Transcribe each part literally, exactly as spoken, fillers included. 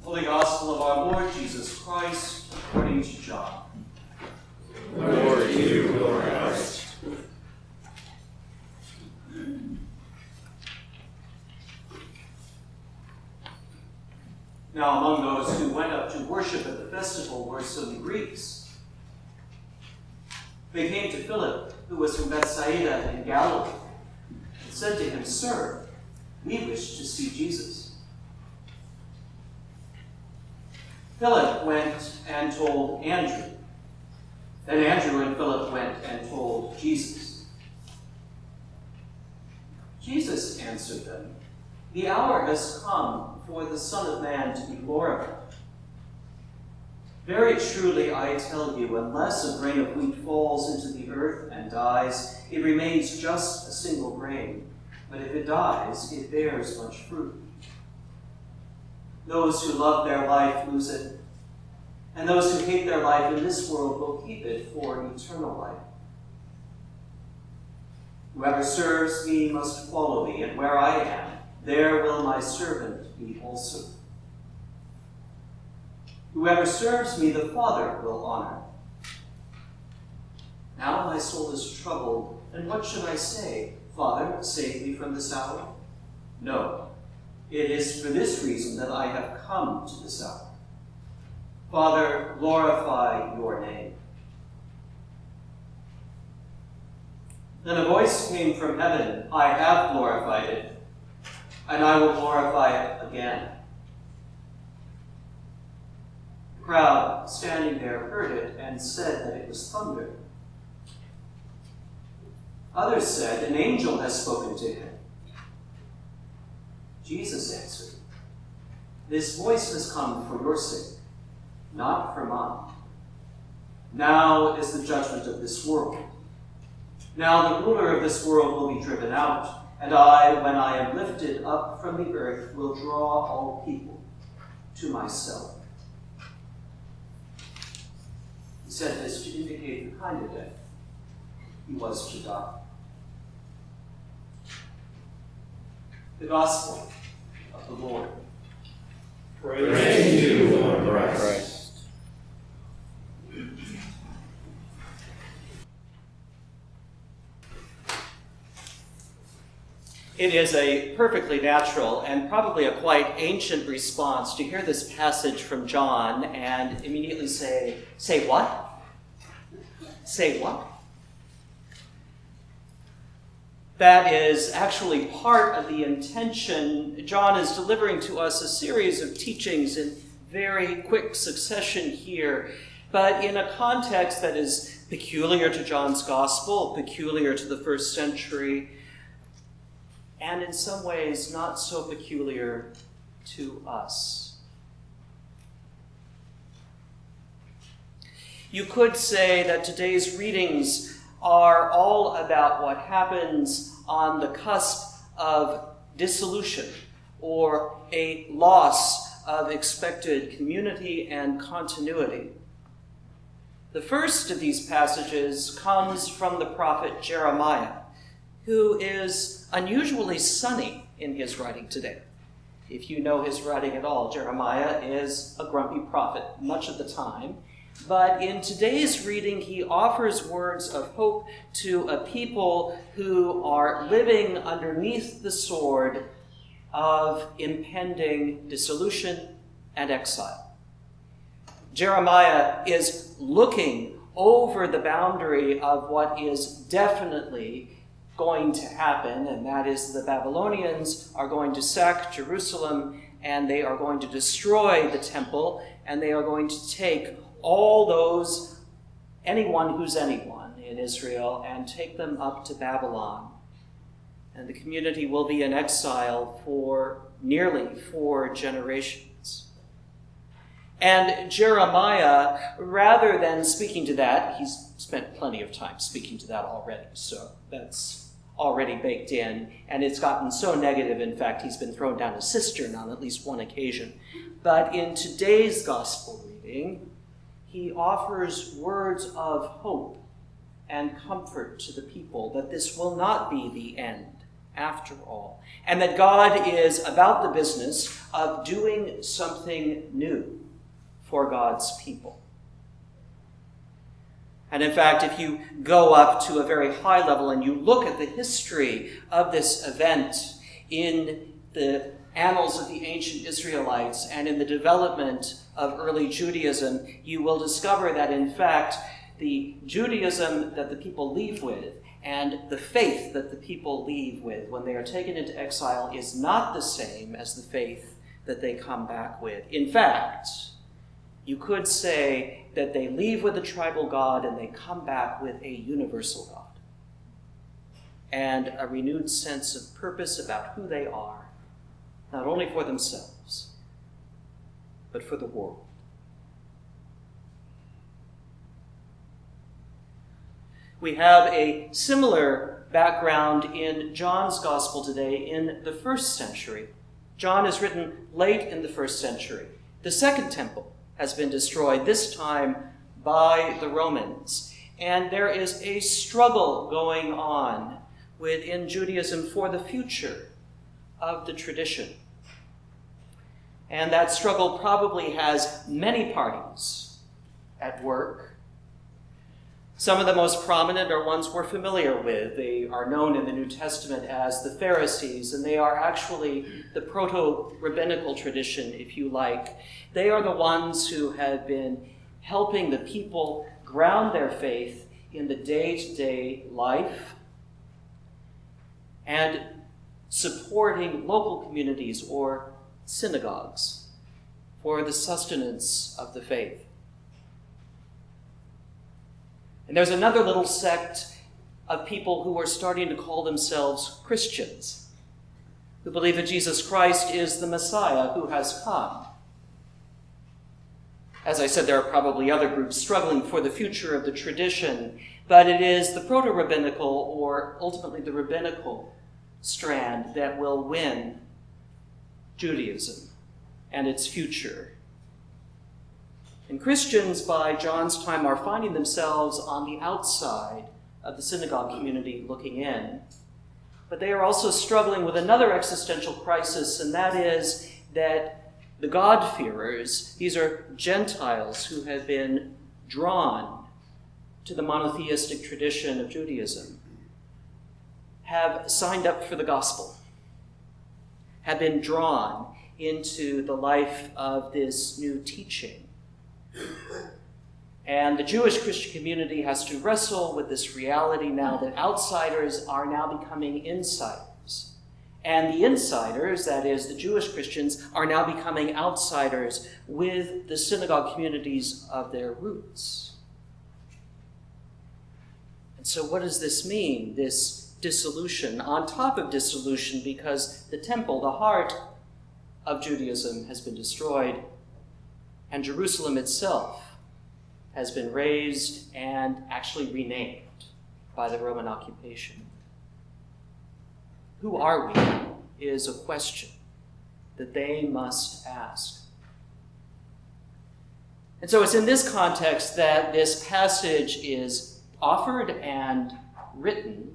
Holy Gospel of our Lord Jesus Christ, according to John. Glory to you, Lord Christ. Now among those who went up to worship at the festival were some Greeks. They came to Philip, who was from Bethsaida in Galilee, and said to him, "Sir, we wish to see Jesus." Philip went and told Andrew. Then Andrew and Philip went and told Jesus. Jesus answered them, "The hour has come for the Son of Man to be glorified. Very truly I tell you, unless a grain of wheat falls into the earth and dies, it remains just a single grain. But if it dies, it bears much fruit. Those who love their life lose it, and those who hate their life in this world will keep it for eternal life. Whoever serves me must follow me, and where I am, there will my servant be also. Whoever serves me, the Father will honor. Now my soul is troubled, and what should I say? Father, save me from this hour? No, it is for this reason that I have come to this hour. Father, glorify your name." Then a voice came from heaven, "I have glorified it, and I will glorify it again." The crowd standing there heard it and said that it was thunder. Others said, "An angel has spoken to him." Jesus answered, "This voice has come for your sake, not for mine. Now is the judgment of this world. Now the ruler of this world will be driven out, and I, when I am lifted up from the earth, will draw all people to myself." He said this to indicate the kind of death he was to die. The Gospel of the Lord. Praise to you, Lord Christ. It is a perfectly natural and probably a quite ancient response to hear this passage from John and immediately say, say what? Say what? That is actually part of the intention. John is delivering to us a series of teachings in very quick succession here, but in a context that is peculiar to John's gospel, peculiar to the first century, and in some ways not so peculiar to us. You could say that today's readings are all about what happens on the cusp of dissolution or a loss of expected community and continuity. The first of these passages comes from the prophet Jeremiah, who is unusually sunny in his writing today. If you know his writing at all, Jeremiah is a grumpy prophet much of the time. But in today's reading, he offers words of hope to a people who are living underneath the sword of impending dissolution and exile. Jeremiah is looking over the boundary of what is definitely going to happen, and that is the Babylonians are going to sack Jerusalem, and they are going to destroy the temple, and they are going to take all those, anyone who's anyone in Israel, and take them up to Babylon. And the community will be in exile for nearly four generations. And Jeremiah, rather than speaking to that, he's spent plenty of time speaking to that already, so that's already baked in, and it's gotten so negative, in fact, he's been thrown down a cistern on at least one occasion. But in today's gospel reading, he offers words of hope and comfort to the people that this will not be the end after all, and that God is about the business of doing something new for God's people. And in fact, if you go up to a very high level and you look at the history of this event in the annals of the ancient Israelites and in the development of early Judaism, you will discover that in fact the Judaism that the people leave with and the faith that the people leave with when they are taken into exile is not the same as the faith that they come back with. In fact, you could say that they leave with a tribal God and they come back with a universal God and a renewed sense of purpose about who they are, not only for themselves, but for the world. We have a similar background in John's gospel today in the first century. John is written late in the first century. The second temple has been destroyed, this time by the Romans. And there is a struggle going on within Judaism for the future of the tradition. And that struggle probably has many parties at work. Some of the most prominent are ones we're familiar with. They are known in the New Testament as the Pharisees, and they are actually the proto-rabbinical tradition, if you like. They are the ones who have been helping the people ground their faith in the day-to-day life and supporting local communities or synagogues for the sustenance of the faith. And there's another little sect of people who are starting to call themselves Christians, who believe that Jesus Christ is the Messiah who has come. As I said, there are probably other groups struggling for the future of the tradition, but it is the proto-rabbinical or ultimately the rabbinical strand that will win Judaism and its future. And Christians by John's time are finding themselves on the outside of the synagogue community looking in. But they are also struggling with another existential crisis, and that is that the God-fearers, these are Gentiles who have been drawn to the monotheistic tradition of Judaism, have signed up for the gospel, have been drawn into the life of this new teaching. And the Jewish Christian community has to wrestle with this reality now that outsiders are now becoming insiders. And the insiders, that is, the Jewish Christians, are now becoming outsiders with the synagogue communities of their roots. And so what does this mean, this dissolution, on top of dissolution, because the temple, the heart of Judaism, has been destroyed, and Jerusalem itself has been razed and actually renamed by the Roman occupation. Who are we is a question that they must ask. And so it's in this context that this passage is offered and written.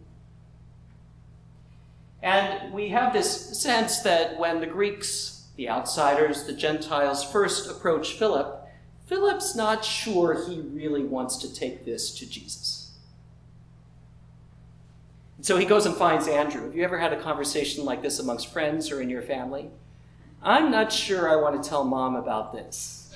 And we have this sense that when the Greeks, the outsiders, the Gentiles, first approach Philip, Philip's not sure he really wants to take this to Jesus. And so he goes and finds Andrew. Have you ever had a conversation like this amongst friends or in your family? I'm not sure I want to tell Mom about this.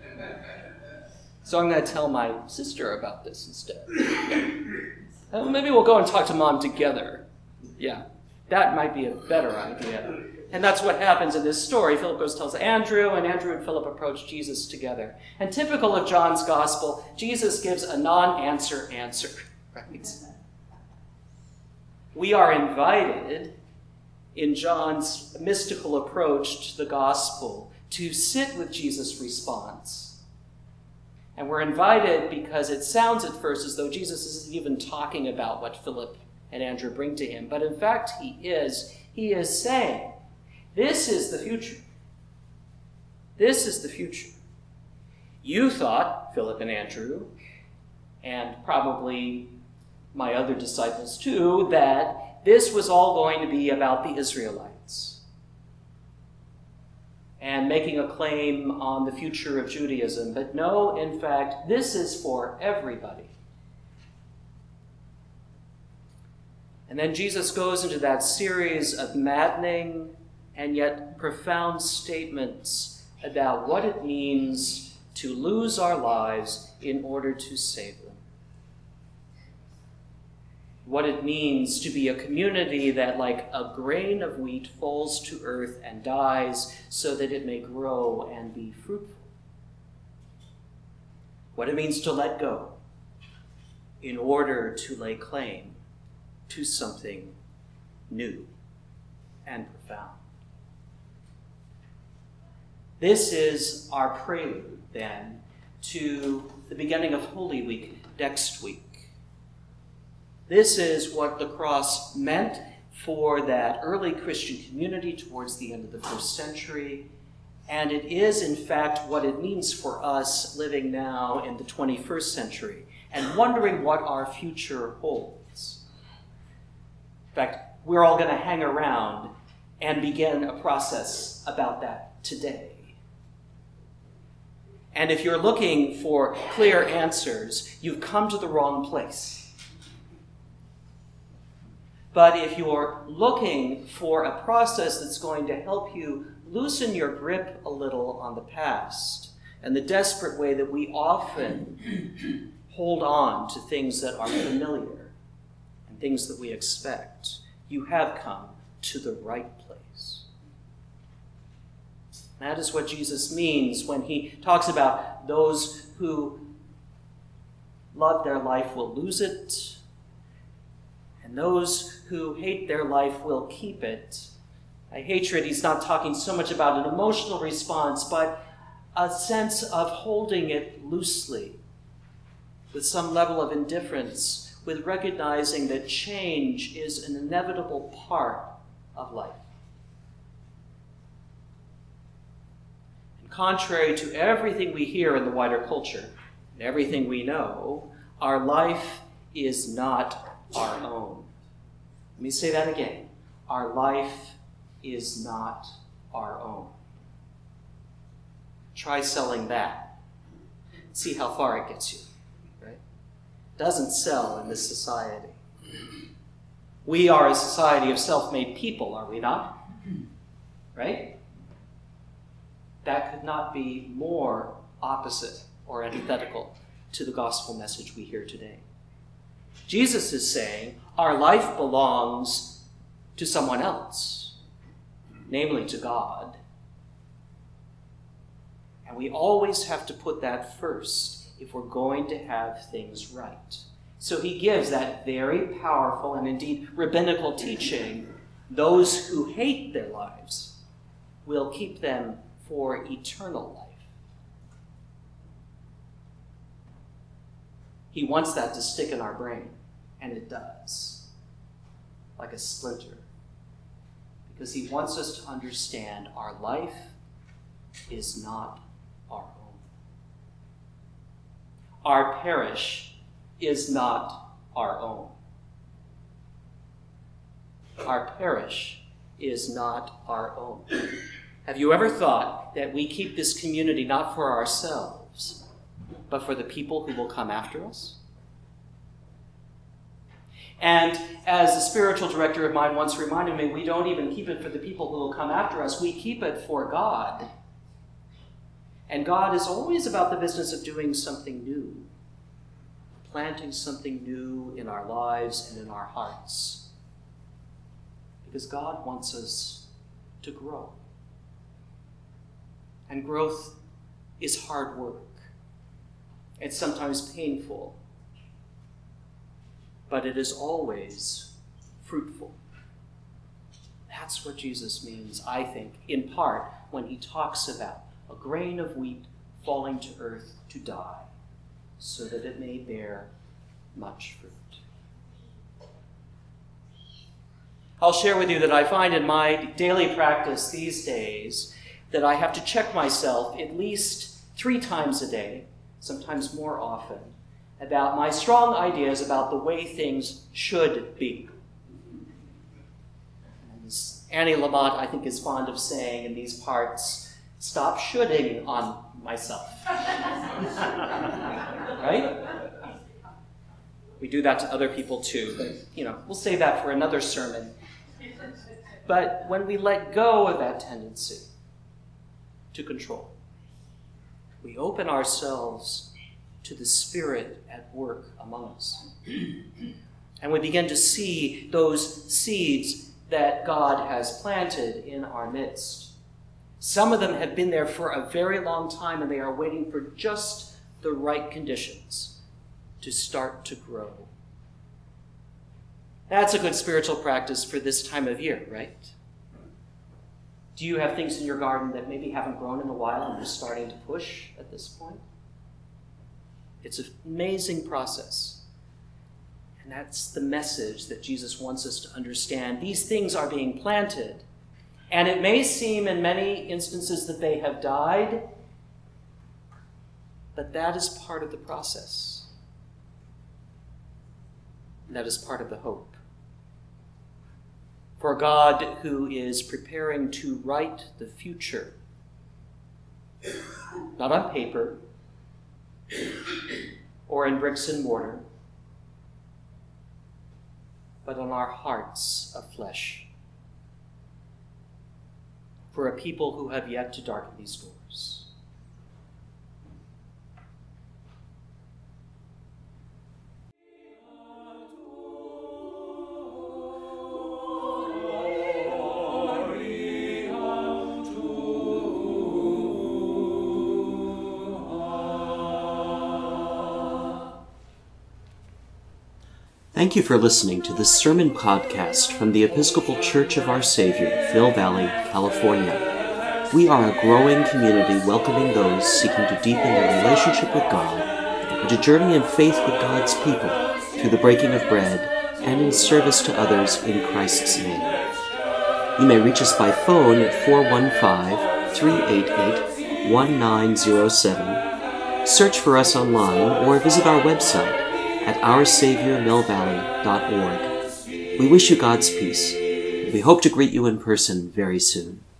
So I'm going to tell my sister about this instead. Uh, maybe we'll go and talk to Mom together. Yeah, that might be a better idea. And that's what happens in this story. Philip goes and tells Andrew, and Andrew and Philip approach Jesus together. And typical of John's gospel, Jesus gives a non-answer answer, right? We are invited in John's mystical approach to the gospel to sit with Jesus' response. And we're invited because it sounds at first as though Jesus isn't even talking about what Philip and Andrew bring to him. But in fact, he is. He is saying, this is the future. This is the future. You thought, Philip and Andrew, and probably my other disciples too, that this was all going to be about the Israelites and making a claim on the future of Judaism. But no, in fact, this is for everybody. And then Jesus goes into that series of maddening and yet profound statements about what it means to lose our lives in order to save them. What it means to be a community that, like a grain of wheat, falls to earth and dies so that it may grow and be fruitful. What it means to let go in order to lay claim to something new and profound. This is our prelude, then, to the beginning of Holy Week next week. This is what the cross meant for that early Christian community towards the end of the first century, and it is, in fact, what it means for us living now in the twenty-first century and wondering what our future holds. In fact, we're all going to hang around and begin a process about that today. And if you're looking for clear answers, you've come to the wrong place. But if you're looking for a process that's going to help you loosen your grip a little on the past and the desperate way that we often hold on to things that are familiar and things that we expect, you have come to the right place. That is what Jesus means when he talks about those who love their life will lose it, and those who hate their life will keep it. By hatred, he's not talking so much about an emotional response, but a sense of holding it loosely, with some level of indifference, with recognizing that change is an inevitable part of life. And contrary to everything we hear in the wider culture, and everything we know, our life is not our own. Let me say that again. Our life is not our own. Try selling that. See how far it gets you, right? It doesn't sell in this society. We are a society of self-made people, are we not? Right? That could not be more opposite or antithetical to the gospel message we hear today. Jesus is saying our life belongs to someone else, namely to God. And we always have to put that first if we're going to have things right. So he gives that very powerful and indeed rabbinical teaching. Those who hate their lives will keep them for eternal life. He wants that to stick in our brain, and it does, like a splinter. Because he wants us to understand our life is not our own. Our parish is not our own. Our parish is not our own. Have you ever thought that we keep this community not for ourselves, but for the people who will come after us? And as a spiritual director of mine once reminded me, we don't even keep it for the people who will come after us. We keep it for God. And God is always about the business of doing something new, planting something new in our lives and in our hearts. Because God wants us to grow. And growth is hard work. It's sometimes painful. But it is always fruitful. That's what Jesus means, I think, in part, when he talks about a grain of wheat falling to earth to die, so that it may bear much fruit. I'll share with you that I find in my daily practice these days that I have to check myself at least three times a day, sometimes more often, about my strong ideas about the way things should be. Annie Lamott, I think, is fond of saying in these parts, stop shooting on myself. Right? We do that to other people too, but, you know, we'll save that for another sermon. But when we let go of that tendency to control, we open ourselves to the Spirit at work among us. And we begin to see those seeds that God has planted in our midst. Some of them have been there for a very long time, and they are waiting for just the right conditions to start to grow. That's a good spiritual practice for this time of year, right? Do you have things in your garden that maybe haven't grown in a while and you're starting to push at this point? It's an amazing process. And that's the message that Jesus wants us to understand. These things are being planted, and it may seem in many instances that they have died, but that is part of the process. That is part of the hope. For God, who is preparing to write the future, not on paper or in bricks and mortar, but on our hearts of flesh, for a people who have yet to darken these doors. Thank you for listening to this sermon podcast from the Episcopal Church of Our Savior, Mill Valley, California. We are a growing community welcoming those seeking to deepen their relationship with God and to journey in faith with God's people through the breaking of bread and in service to others in Christ's name. You may reach us by phone at four one five, three eight eight, one nine zero seven, search for us online, or visit our website at our savior mill valley dot org. We wish you God's peace. We hope to greet you in person very soon.